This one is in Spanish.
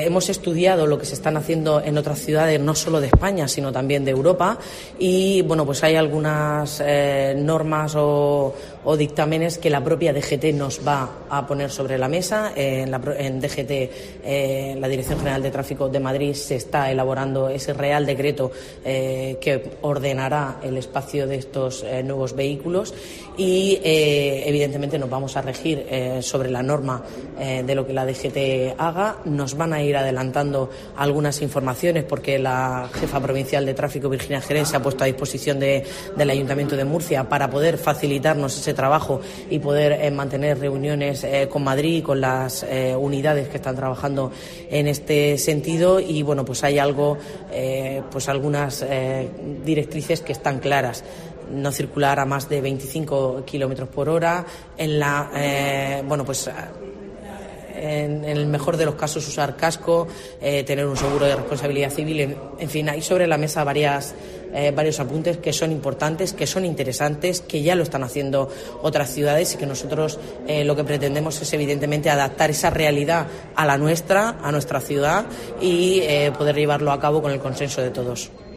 hemos estudiado lo que se están haciendo en otras ciudades, no solo de España, sino también de Europa, y bueno, pues hay algunas normas o dictámenes que la propia DGT nos va a poner sobre la mesa. En DGT, la Dirección General de Tráfico de Madrid, se está elaborando ese Real Decreto que ordenará el espacio de estos nuevos vehículos y evidentemente nos vamos a regir sobre la norma de lo que la DGT haga. Nos van a ir adelantando algunas informaciones porque la jefa provincial de tráfico, Virginia Jerez, se ha puesto a disposición del Ayuntamiento de Murcia para poder facilitarnos ese trabajo y poder mantener reuniones con Madrid y con las unidades que están trabajando en este sentido. Y bueno, pues hay algunas directrices que están claras: no circular a más de 25 kilómetros por hora, en el mejor de los casos usar casco, tener un seguro de responsabilidad civil. En fin, hay sobre la mesa varios apuntes que son importantes, que son interesantes, que ya lo están haciendo otras ciudades y que nosotros lo que pretendemos es evidentemente adaptar esa realidad a nuestra ciudad y poder llevarlo a cabo con el consenso de todos.